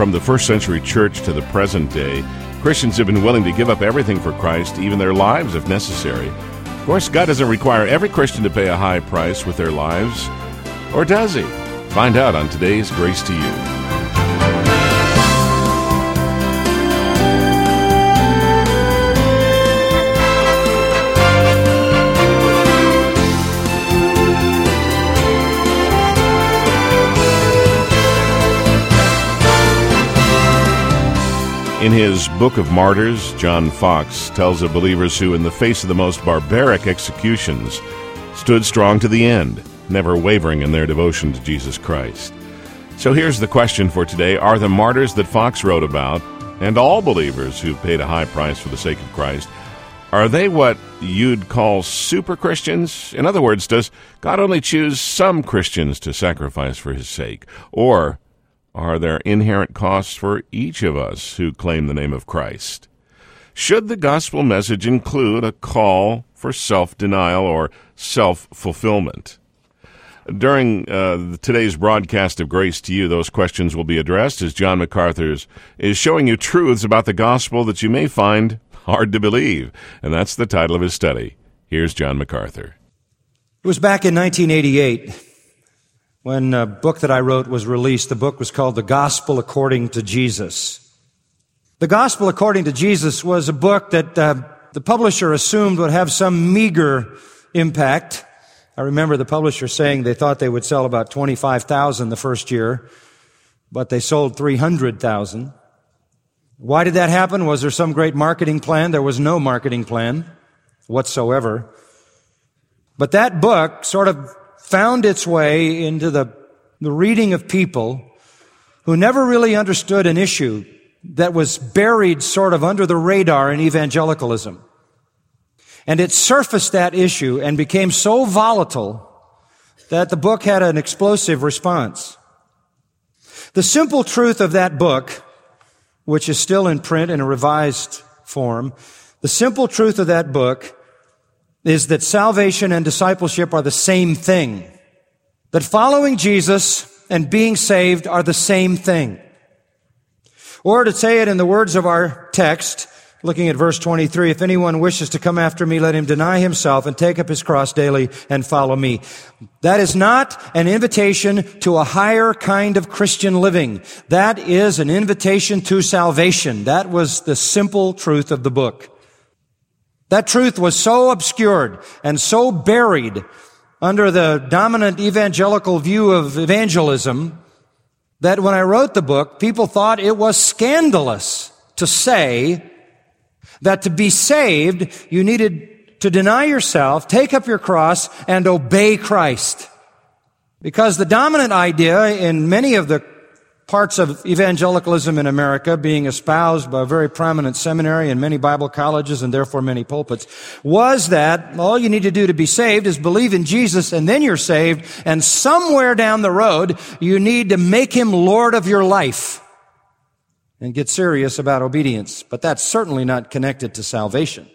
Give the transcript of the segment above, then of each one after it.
from the first century church to the present day, Christians have been willing to give up everything for Christ, even their lives if necessary. Of course, God doesn't require every Christian to pay a high price with their lives, or does He? Find out on today's Grace to You. In his Book of Martyrs, John Foxe tells of believers who, in the face of the most barbaric executions, stood strong to the end, never wavering in their devotion to Jesus Christ. So here's the question for today. Are the martyrs that Foxe wrote about, and all believers who paid a high price for the sake of Christ, are they what you'd call super Christians? In other words, does God only choose some Christians to sacrifice for His sake? Or are there inherent costs for each of us who claim the name of Christ? Should the gospel message include a call for self-denial or self-fulfillment? During today's broadcast of Grace to You, those questions will be addressed as John MacArthur is showing you truths about the gospel that you may find hard to believe. And that's the title of his study. Here's John MacArthur. It was back in 1988 when a book that I wrote was released. The book was called The Gospel According to Jesus. The Gospel According to Jesus was a book that the publisher assumed would have some meager impact. I remember the publisher saying they thought they would sell about 25,000 the first year, but they sold 300,000. Why did that happen? Was there some great marketing plan? There was no marketing plan whatsoever. But that book sort of found its way into the reading of people who never really understood an issue that was buried sort of under the radar in evangelicalism. And it surfaced that issue and became so volatile that the book had an explosive response. The simple truth of that book, which is still in print in a revised form, the simple truth of that book is that salvation and discipleship are the same thing. That following Jesus and being saved are the same thing. Or to say it in the words of our text, looking at verse 23, if anyone wishes to come after me, let him deny himself and take up his cross daily and follow me. That is not an invitation to a higher kind of Christian living. That is an invitation to salvation. That was the simple truth of the book. That truth was so obscured and so buried under the dominant evangelical view of evangelism that when I wrote the book, people thought it was scandalous to say that to be saved, you needed to deny yourself, take up your cross, and obey Christ. Because the dominant idea in many of the parts of evangelicalism in America, being espoused by a very prominent seminary and many Bible colleges and therefore many pulpits, was that all you need to do to be saved is believe in Jesus and then you're saved, and somewhere down the road you need to make Him Lord of your life and get serious about obedience. But that's certainly not connected to salvation.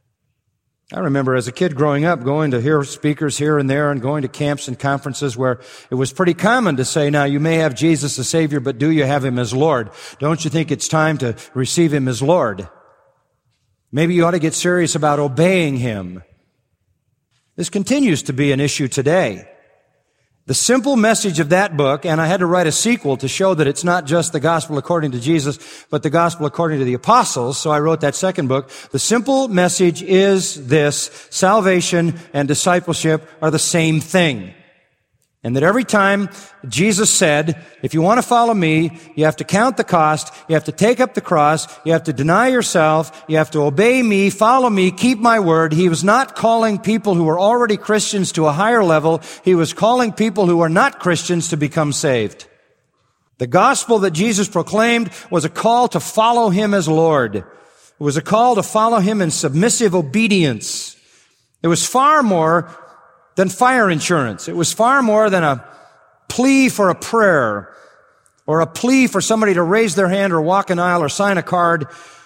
I remember as a kid growing up going to hear speakers here and there and going to camps and conferences where it was pretty common to say, now you may have Jesus as Savior, but do you have Him as Lord? Don't you think it's time to receive Him as Lord? Maybe you ought to get serious about obeying Him. This continues to be an issue today. The simple message of that book, and I had to write a sequel to show that it's not just the gospel according to Jesus, but the gospel according to the apostles, so I wrote that second book. The simple message is this: salvation and discipleship are the same thing. And that every time Jesus said, if you want to follow me, you have to count the cost, you have to take up the cross, you have to deny yourself, you have to obey me, follow me, keep my word. He was not calling people who were already Christians to a higher level. He was calling people who are not Christians to become saved. The gospel that Jesus proclaimed was a call to follow Him as Lord. It was a call to follow Him in submissive obedience. It was far more than fire insurance. It was far more than a plea for a prayer or a plea for somebody to raise their hand or walk an aisle or sign a card,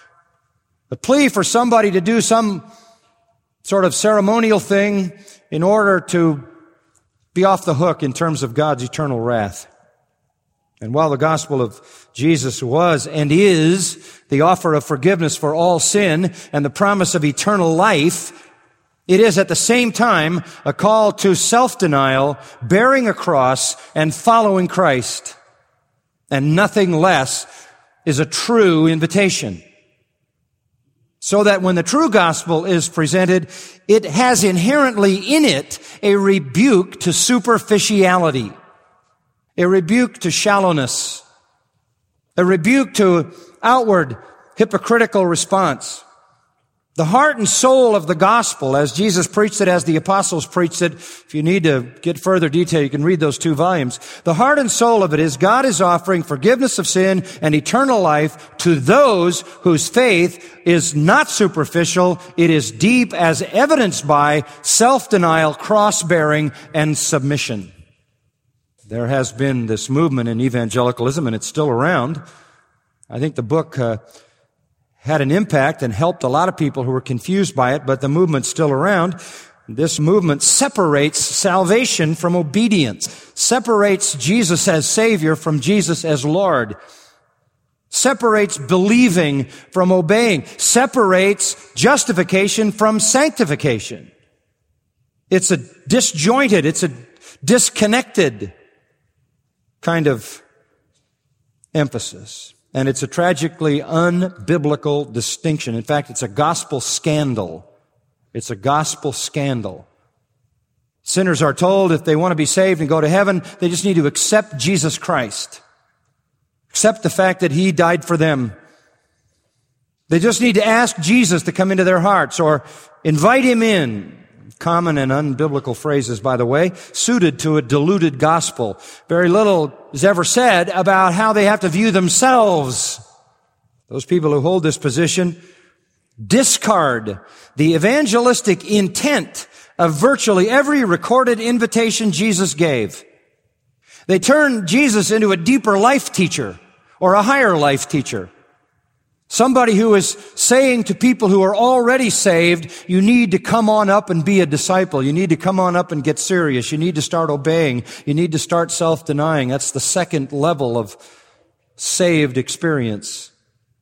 a plea for somebody to do some sort of ceremonial thing in order to be off the hook in terms of God's eternal wrath. And while the gospel of Jesus was and is the offer of forgiveness for all sin and the promise of eternal life, it is at the same time a call to self-denial, bearing a cross, and following Christ. And nothing less is a true invitation. So that when the true gospel is presented, it has inherently in it a rebuke to superficiality, a rebuke to shallowness, a rebuke to outward hypocritical response. The heart and soul of the gospel, as Jesus preached it, as the apostles preached it, if you need to get further detail, you can read those 2 volumes. The heart and soul of it is God is offering forgiveness of sin and eternal life to those whose faith is not superficial. It is deep, as evidenced by self-denial, cross-bearing, and submission. There has been this movement in evangelicalism, and it's still around. I think the book had an impact and helped a lot of people who were confused by it, but the movement's still around. This movement separates salvation from obedience, separates Jesus as Savior from Jesus as Lord, separates believing from obeying, separates justification from sanctification. It's a disjointed, it's a disconnected kind of emphasis. And it's a tragically unbiblical distinction. In fact, it's a gospel scandal. It's a gospel scandal. Sinners are told if they want to be saved and go to heaven, they just need to accept Jesus Christ. Accept the fact that He died for them. They just need to ask Jesus to come into their hearts or invite Him in. Common and unbiblical phrases, by the way, suited to a diluted gospel. Very little is ever said about how they have to view themselves. Those people who hold this position discard the evangelistic intent of virtually every recorded invitation Jesus gave. They turn Jesus into a deeper life teacher or a higher life teacher. Somebody who is saying to people who are already saved, you need to come on up and be a disciple. You need to come on up and get serious. You need to start obeying. You need to start self-denying. That's the second level of saved experience.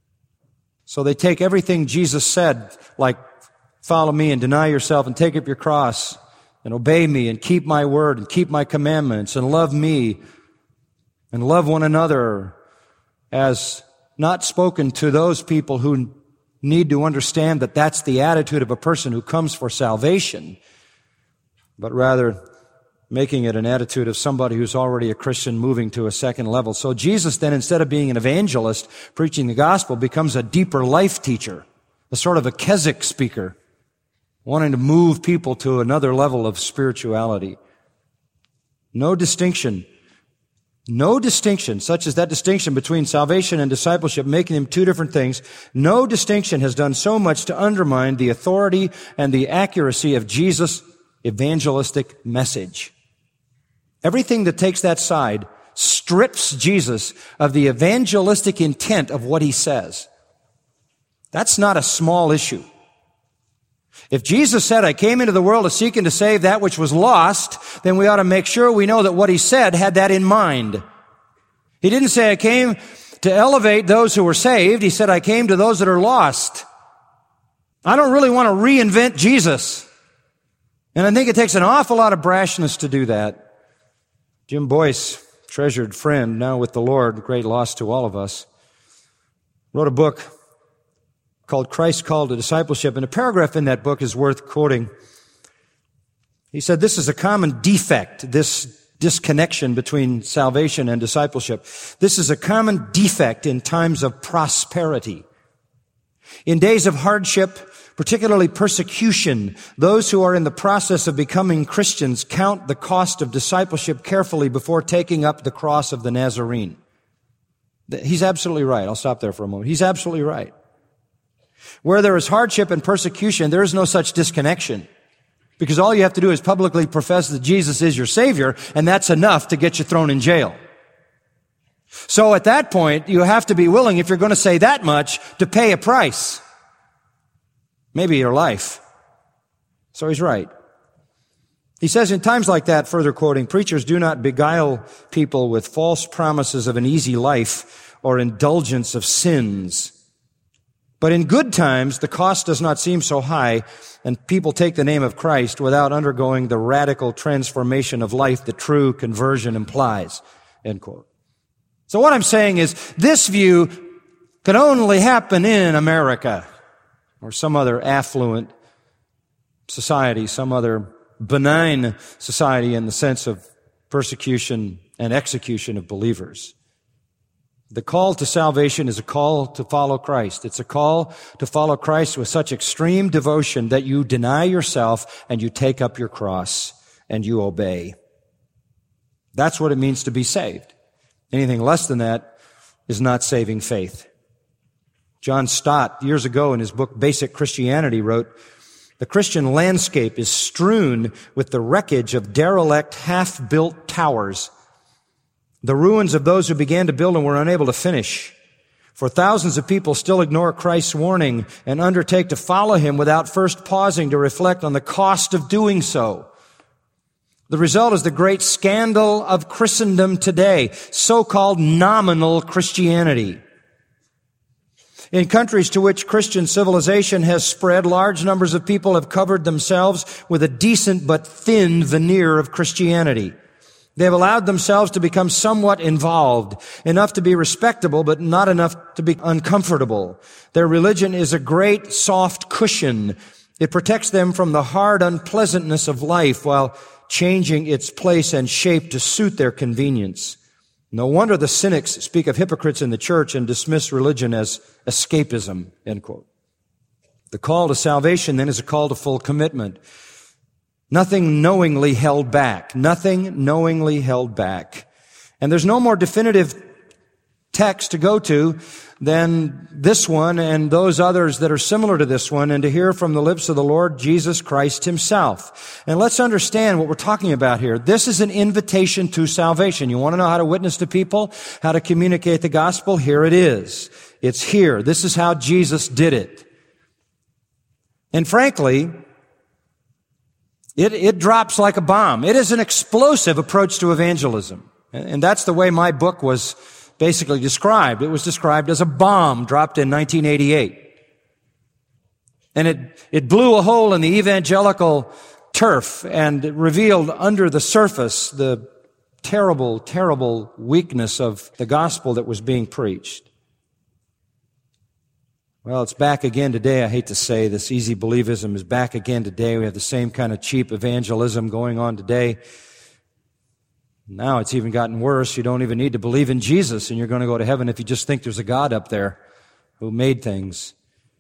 So they take everything Jesus said, like follow me and deny yourself and take up your cross and obey me and keep my word and keep my commandments and love me and love one another, as not spoken to those people who need to understand that that's the attitude of a person who comes for salvation, but rather making it an attitude of somebody who's already a Christian moving to a second level. So Jesus then, instead of being an evangelist preaching the gospel, becomes a deeper life teacher, a sort of a Keswick speaker, wanting to move people to another level of spirituality. No distinction, such as that distinction between salvation and discipleship, making them two different things. No distinction has done so much to undermine the authority and the accuracy of Jesus' evangelistic message. Everything that takes that side strips Jesus of the evangelistic intent of what He says. That's not a small issue. If Jesus said, I came into the world to seek and to save that which was lost, then we ought to make sure we know that what He said had that in mind. He didn't say, I came to elevate those who were saved. He said, I came to those that are lost. I don't really want to reinvent Jesus. And I think it takes an awful lot of brashness to do that. Jim Boyce, treasured friend, now with the Lord, great loss to all of us, wrote a book called Christ's Call to Discipleship, and a paragraph in that book is worth quoting. He said, this is a common defect, this disconnection between salvation and discipleship. This is a common defect in times of prosperity. In days of hardship, particularly persecution, those who are in the process of becoming Christians count the cost of discipleship carefully before taking up the cross of the Nazarene. He's absolutely right. I'll stop there for a moment. He's absolutely right. Where there is hardship and persecution, there is no such disconnection. Because all you have to do is publicly profess that Jesus is your Savior, and that's enough to get you thrown in jail. So at that point, you have to be willing, if you're going to say that much, to pay a price. Maybe your life. So he's right. He says in times like that, further quoting, preachers do not beguile people with false promises of an easy life or indulgence of sins. But in good times, the cost does not seem so high, and people take the name of Christ without undergoing the radical transformation of life that true conversion implies. End quote. So what I'm saying is, this view can only happen in America or some other affluent society, some other benign society in the sense of persecution and execution of believers. The call to salvation is a call to follow Christ. It's a call to follow Christ with such extreme devotion that you deny yourself and you take up your cross and you obey. That's what it means to be saved. Anything less than that is not saving faith. John Stott, years ago in his book Basic Christianity, wrote, "The Christian landscape is strewn with the wreckage of derelict, half-built towers, the ruins of those who began to build and were unable to finish. For thousands of people still ignore Christ's warning and undertake to follow him without first pausing to reflect on the cost of doing so. The result is the great scandal of Christendom today, so-called nominal Christianity. In countries to which Christian civilization has spread, large numbers of people have covered themselves with a decent but thin veneer of Christianity. They have allowed themselves to become somewhat involved, enough to be respectable, but not enough to be uncomfortable. Their religion is a great soft cushion. It protects them from the hard unpleasantness of life while changing its place and shape to suit their convenience. No wonder the cynics speak of hypocrites in the church and dismiss religion as escapism," end quote. The call to salvation, then, is a call to full commitment. Nothing knowingly held back. Nothing knowingly held back. And there's no more definitive text to go to than this one and those others that are similar to this one, and to hear from the lips of the Lord Jesus Christ himself. And let's understand what we're talking about here. This is an invitation to salvation. You want to know how to witness to people, how to communicate the gospel? Here it is. It's here. This is how Jesus did it. And frankly, it drops like a bomb. It is an explosive approach to evangelism. And that's the way my book was basically described. It was described as a bomb dropped in 1988. And it blew a hole in the evangelical turf and revealed under the surface the terrible, terrible weakness of the gospel that was being preached. Well, it's back again today. I hate to say this, easy believism is back again today. We have the same kind of cheap evangelism going on today. Now it's even gotten worse. You don't even need to believe in Jesus, and you're going to go to heaven if you just think there's a God up there who made things,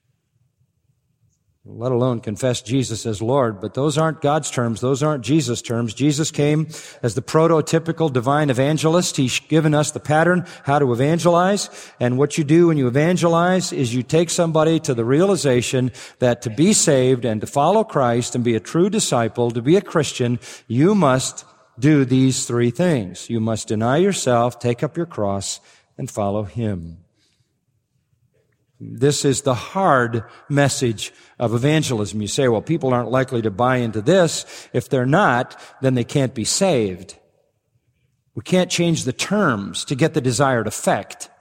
let alone confess Jesus as Lord. But those aren't God's terms. Those aren't Jesus' terms. Jesus came as the prototypical divine evangelist. He's given us the pattern how to evangelize. And what you do when you evangelize is you take somebody to the realization that to be saved and to follow Christ and be a true disciple, to be a Christian, you must do these three things. You must deny yourself, take up your cross, and follow him. This is the hard message of evangelism. You say, well, people aren't likely to buy into this. If they're not, then they can't be saved. We can't change the terms to get the desired effect.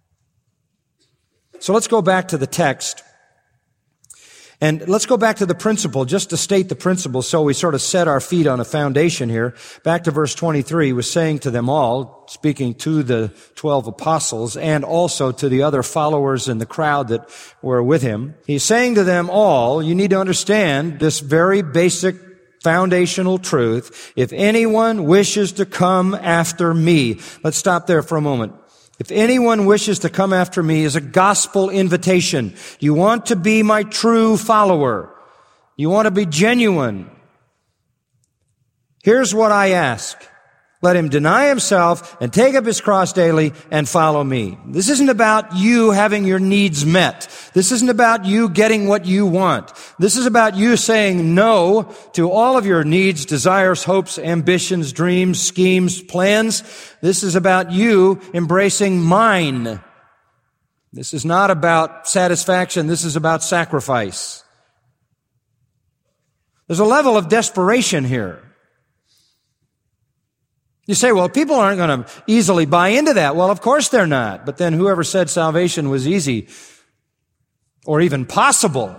So let's go back to the text. And let's go back to the principle, just to state the principle so we sort of set our feet on a foundation here. Back to verse 23, he was saying to them all, speaking to the 12 apostles and also to the other followers in the crowd that were with him. He's saying to them all, you need to understand this very basic foundational truth. If anyone wishes to come after me, let's stop there for a moment. If anyone wishes to come after me is a gospel invitation. You want to be my true follower. You want to be genuine. Here's what I ask. Let him deny himself and take up his cross daily and follow me. This isn't about you having your needs met. This isn't about you getting what you want. This is about you saying no to all of your needs, desires, hopes, ambitions, dreams, schemes, plans. This is about you embracing mine. This is not about satisfaction. This is about sacrifice. There's a level of desperation here. You say, well, people aren't going to easily buy into that. Well, of course they're not. But then whoever said salvation was easy or even possible,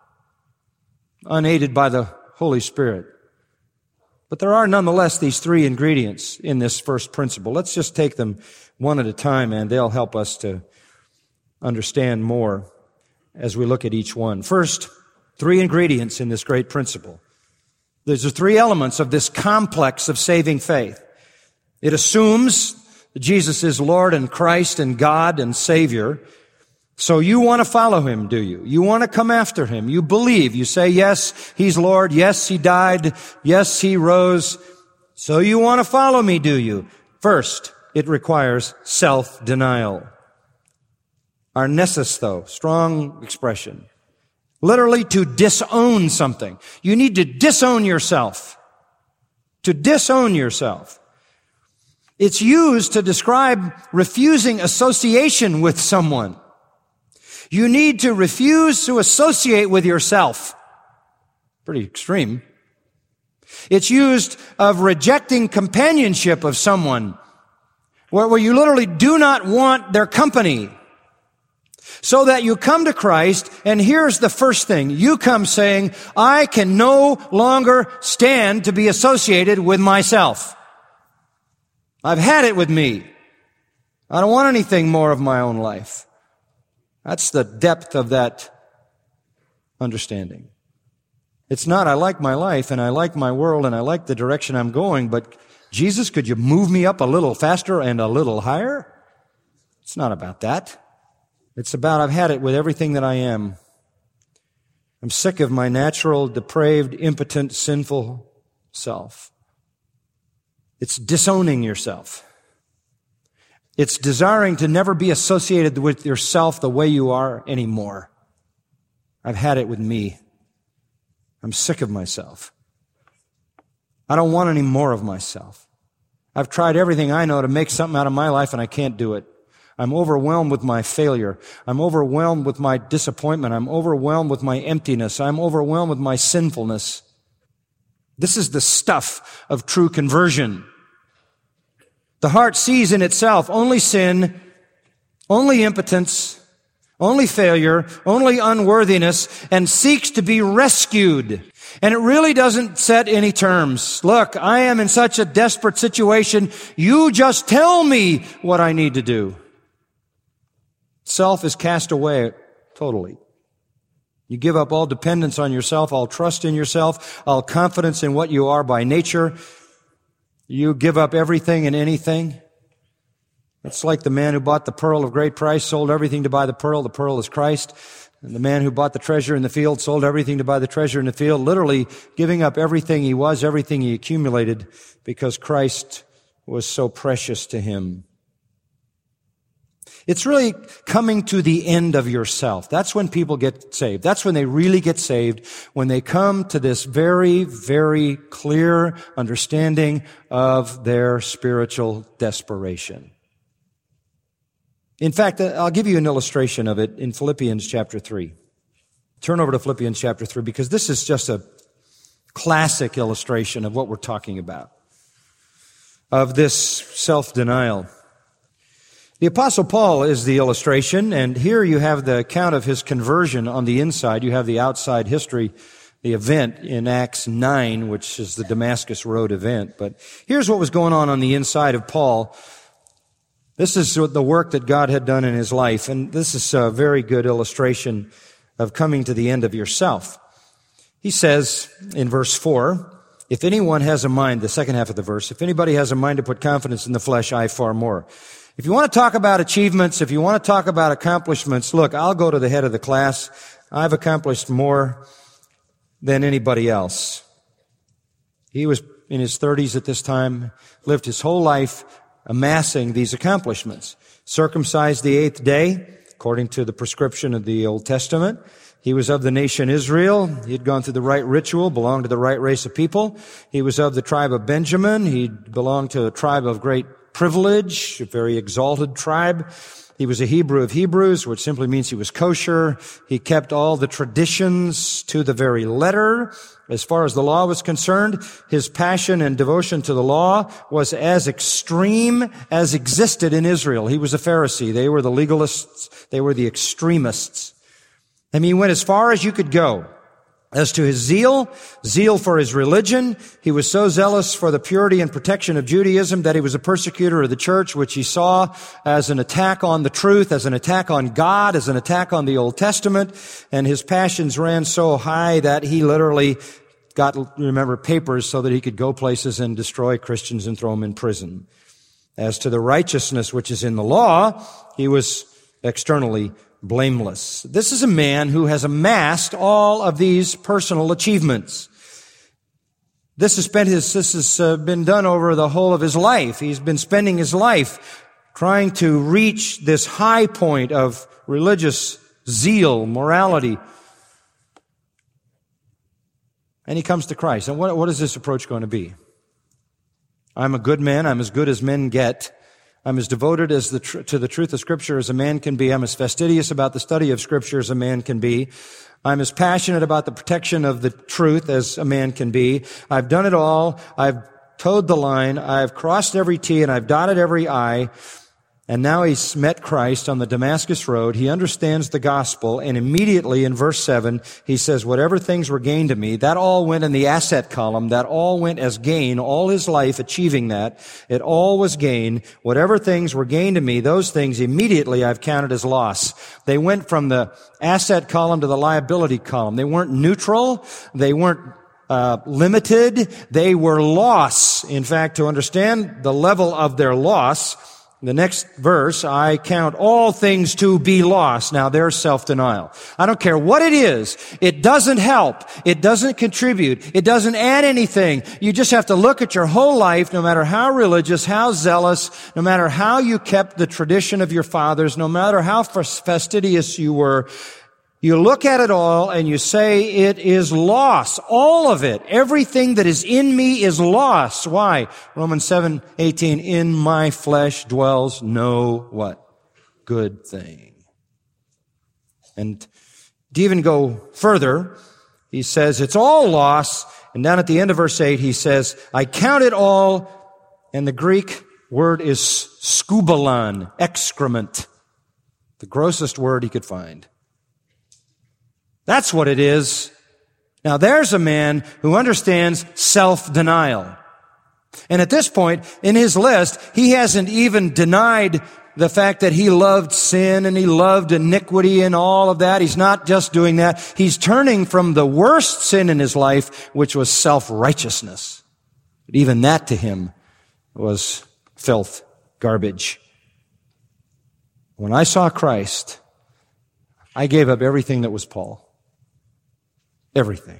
unaided by the Holy Spirit? But there are nonetheless these three ingredients in this first principle. Let's just take them one at a time, and they'll help us to understand more as we look at each one. First, three ingredients in this great principle. There's the three elements of this complex of saving faith. It assumes that Jesus is Lord and Christ and God and Savior. So you want to follow Him, do you? You want to come after Him. You believe. You say, yes, He's Lord. Yes, He died. Yes, He rose. So you want to follow me, do you? First, it requires self-denial. Arnesis, though, strong expression. Literally to disown something. You need to disown yourself. To disown yourself. It's used to describe refusing association with someone. You need to refuse to associate with yourself. Pretty extreme. It's used of rejecting companionship of someone, where you literally do not want their company. So that you come to Christ, and here's the first thing. You come saying, I can no longer stand to be associated with myself. I've had it with me. I don't want anything more of my own life. That's the depth of that understanding. It's not, I like my life and I like my world and I like the direction I'm going, but Jesus, could you move me up a little faster and a little higher? It's not about that. It's about, I've had it with everything that I am. I'm sick of my natural, depraved, impotent, sinful self. It's disowning yourself. It's desiring to never be associated with yourself the way you are anymore. I've had it with me. I'm sick of myself. I don't want any more of myself. I've tried everything I know to make something out of my life and I can't do it. I'm overwhelmed with my failure. I'm overwhelmed with my disappointment. I'm overwhelmed with my emptiness. I'm overwhelmed with my sinfulness. This is the stuff of true conversion. The heart sees in itself only sin, only impotence, only failure, only unworthiness, and seeks to be rescued. And it really doesn't set any terms. Look, I am in such a desperate situation. You just tell me what I need to do. Self is cast away totally. You give up all dependence on yourself, all trust in yourself, all confidence in what you are by nature. You give up everything and anything. It's like the man who bought the pearl of great price, sold everything to buy the pearl. The pearl is Christ. And the man who bought the treasure in the field, sold everything to buy the treasure in the field, literally giving up everything he was, everything he accumulated, because Christ was so precious to him. It's really coming to the end of yourself. That's when people get saved. That's when they really get saved, when they come to this very, very clear understanding of their spiritual desperation. In fact, I'll give you an illustration of it in Philippians chapter 3. Turn over to Philippians chapter 3, because this is just a classic illustration of what we're talking about, of this self-denial. The Apostle Paul is the illustration, and here you have the account of his conversion on the inside. You have the outside history, the event in Acts 9, which is the Damascus Road event. But here's what was going on the inside of Paul. This is the work that God had done in his life, and this is a very good illustration of coming to the end of yourself. He says in verse 4, if anyone has a mind, the second half of the verse, if anybody has a mind to put confidence in the flesh, I far more. If you want to talk about achievements, if you want to talk about accomplishments, look, I'll go to the head of the class. I've accomplished more than anybody else. He was in his 30s at this time, lived his whole life amassing these accomplishments. Circumcised the 8th day, according to the prescription of the Old Testament. He was of the nation Israel. He had gone through the right ritual, belonged to the right race of people. He was of the tribe of Benjamin. He belonged to a tribe of great privilege, a very exalted tribe. He was a Hebrew of Hebrews, which simply means he was kosher. He kept all the traditions to the very letter. As far as the law was concerned, his passion and devotion to the law was as extreme as existed in Israel. He was a Pharisee. They were the legalists. They were the extremists. I mean, he went as far as you could go. As to his zeal for his religion, he was so zealous for the purity and protection of Judaism that he was a persecutor of the church, which he saw as an attack on the truth, as an attack on God, as an attack on the Old Testament. And his passions ran so high that he literally got, remember, papers so that he could go places and destroy Christians and throw them in prison. As to the righteousness which is in the law, he was externally blameless. This is a man who has amassed all of these personal achievements. This has been done over the whole of his life. He's been spending his life trying to reach this high point of religious zeal, morality. And he comes to Christ. And what is this approach going to be? I'm a good man. I'm as good as men get. I'm as devoted to the truth of Scripture as a man can be. I'm as fastidious about the study of Scripture as a man can be. I'm as passionate about the protection of the truth as a man can be. I've done it all. I've towed the line. I've crossed every T and I've dotted every I. And now he's met Christ on the Damascus Road. He understands the gospel, and immediately in verse 7, he says, whatever things were gained to me, that all went in the asset column. That all went as gain. All his life achieving that. It all was gain. Whatever things were gained to me, those things immediately I've counted as loss. They went from the asset column to the liability column. They weren't neutral. They weren't limited. They were loss. In fact, to understand the level of their loss, the next verse, I count all things to be lost. Now there's self-denial. I don't care what it is. It doesn't help. It doesn't contribute. It doesn't add anything. You just have to look at your whole life, no matter how religious, how zealous, no matter how you kept the tradition of your fathers, no matter how fastidious you were. You look at it all and you say, it is loss. All of it. Everything that is in me is loss. Why? Romans 7:18, in my flesh dwells no what? Good thing. And to even go further, he says, it's all loss. And down at the end of verse 8, he says, I count it all. And the Greek word is skubalon, excrement. The grossest word he could find. That's what it is. Now there's a man who understands self-denial. And at this point in his list, he hasn't even denied the fact that he loved sin and he loved iniquity and all of that. He's not just doing that. He's turning from the worst sin in his life, which was self-righteousness. But even that to him was filth, garbage. When I saw Christ, I gave up everything that was Paul. Everything.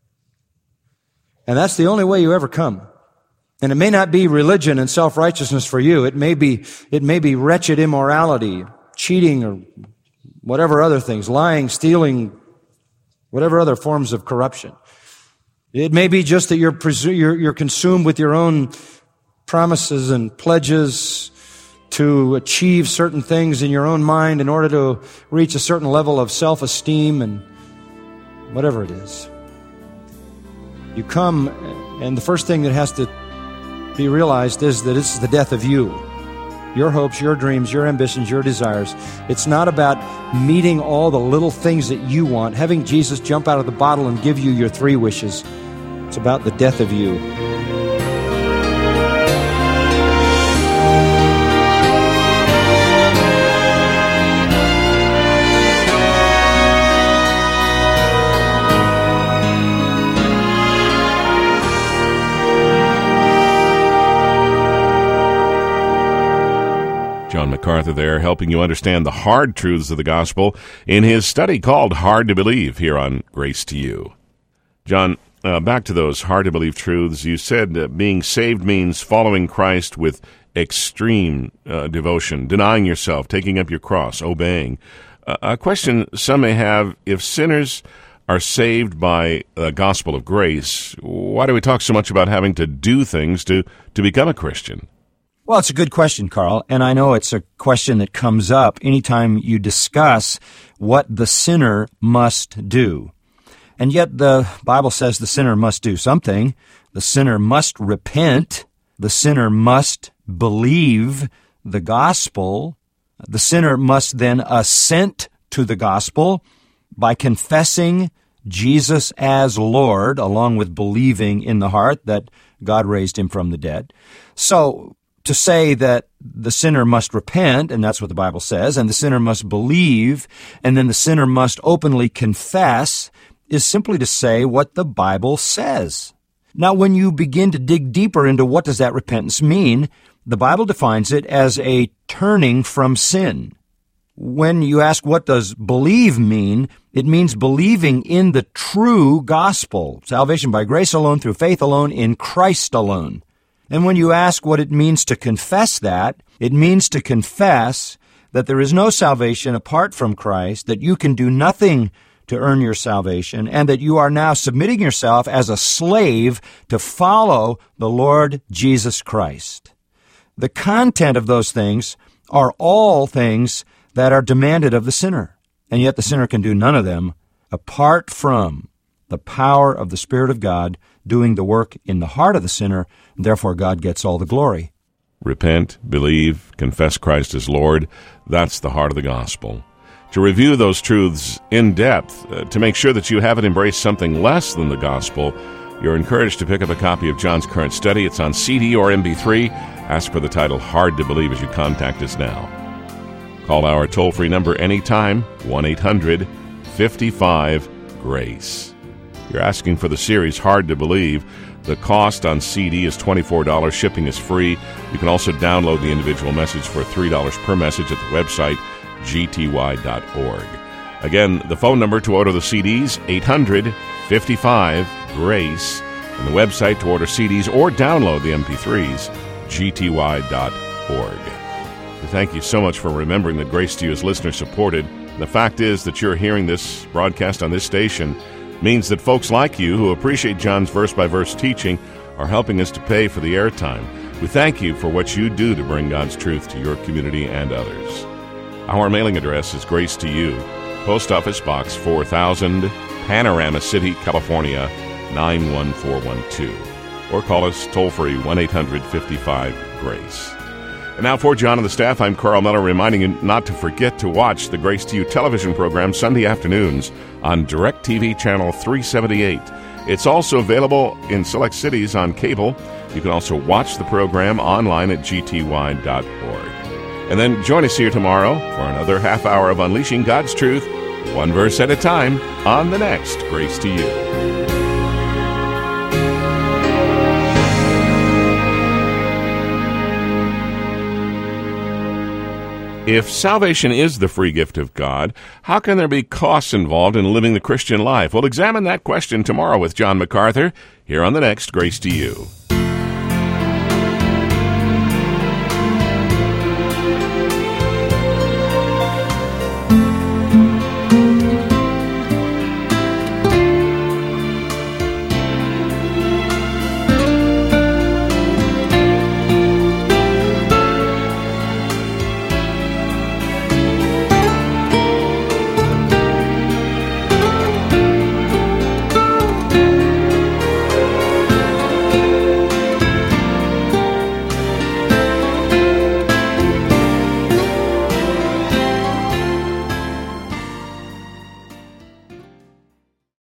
And that's the only way you ever come. And it may not be religion and self-righteousness for you. It may be wretched immorality, cheating, or whatever other things, lying, stealing, whatever other forms of corruption. It may be just that you're consumed with your own promises and pledges to achieve certain things in your own mind in order to reach a certain level of self-esteem and whatever it is. You come, and the first thing that has to be realized is that this is the death of you. Your hopes, your dreams, your ambitions, your desires. It's not about meeting all the little things that you want, having Jesus jump out of the bottle and give you your 3 wishes. It's about the death of you. John MacArthur there, helping you understand the hard truths of the gospel in his study called Hard to Believe here on Grace to You. John, back to those hard-to-believe truths. You said being saved means following Christ with extreme devotion, denying yourself, taking up your cross, obeying. A question some may have, if sinners are saved by the gospel of grace, why do we talk so much about having to do things to become a Christian? Well, it's a good question, Carl, and I know it's a question that comes up anytime you discuss what the sinner must do. And yet the Bible says the sinner must do something. The sinner must repent. The sinner must believe the gospel. The sinner must then assent to the gospel by confessing Jesus as Lord, along with believing in the heart that God raised him from the dead. So, to say that the sinner must repent, and that's what the Bible says, and the sinner must believe, and then the sinner must openly confess, is simply to say what the Bible says. Now, when you begin to dig deeper into what does that repentance mean, the Bible defines it as a turning from sin. When you ask what does believe mean, it means believing in the true gospel, salvation by grace alone, through faith alone, in Christ alone. And when you ask what it means to confess that, it means to confess that there is no salvation apart from Christ, that you can do nothing to earn your salvation, and that you are now submitting yourself as a slave to follow the Lord Jesus Christ. The content of those things are all things that are demanded of the sinner, and yet the sinner can do none of them apart from the power of the Spirit of God doing the work in the heart of the sinner, and therefore God gets all the glory. Repent, believe, confess Christ as Lord. That's the heart of the gospel. To review those truths in depth, to make sure that you haven't embraced something less than the gospel, you're encouraged to pick up a copy of John's current study. It's on CD or MP3. Ask for the title Hard to Believe as you contact us now. Call our toll-free number anytime, 1-800-55-GRACE. You're asking for the series Hard to Believe. The cost on CD is $24. Shipping is free. You can also download the individual message for $3 per message at the website, gty.org. Again, the phone number to order the CDs, 800-55-GRACE. And the website to order CDs or download the MP3s, gty.org. Thank you so much for remembering that Grace to You is listener-supported. The fact is that you're hearing this broadcast on this station means that folks like you who appreciate John's verse-by-verse teaching are helping us to pay for the airtime. We thank you for what you do to bring God's truth to your community and others. Our mailing address is Grace to You, Post Office Box 4000, Panorama City, California, 91412. Or call us toll-free 1-800-55-GRACE. And now for John and the staff, I'm Carl Miller, reminding you not to forget to watch the Grace to You television program Sunday afternoons on DirecTV Channel 378. It's also available in select cities on cable. You can also watch the program online at gty.org. And then join us here tomorrow for another half hour of Unleashing God's Truth, one verse at a time, on the next Grace to You. If salvation is the free gift of God, how can there be costs involved in living the Christian life? We'll examine that question tomorrow with John MacArthur here on the next Grace to You.